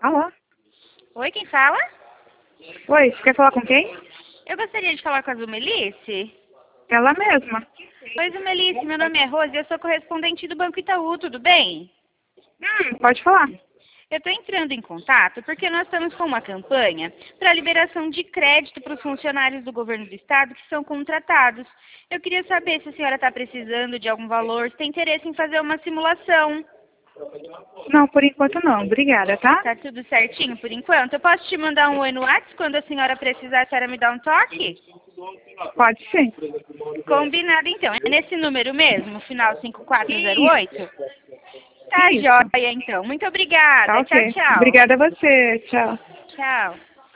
Alô? Oi, quem fala? Oi, você quer falar com quem? Eu gostaria de falar com a Zumelice. Ela mesma. Oi, Zumelice, meu nome é Rose e eu sou correspondente do Banco Itaú, tudo bem? Pode falar. Eu estou entrando em contato porque nós estamos com uma campanha para liberação de crédito para os funcionários do governo do estado que são contratados. Eu queria saber se a senhora está precisando de algum valor, se tem interesse em fazer uma simulação. Não, por enquanto não. Obrigada, tá? Tá tudo certinho por enquanto? Eu posso te mandar um oi no WhatsApp quando a senhora precisar, a senhora me dá um toque? Pode sim. Combinado então. É nesse número mesmo, final 5408? Tá Isso. joia então. Muito obrigada. Tá Tchau, ok. tchau. Obrigada a você. Tchau. Tchau.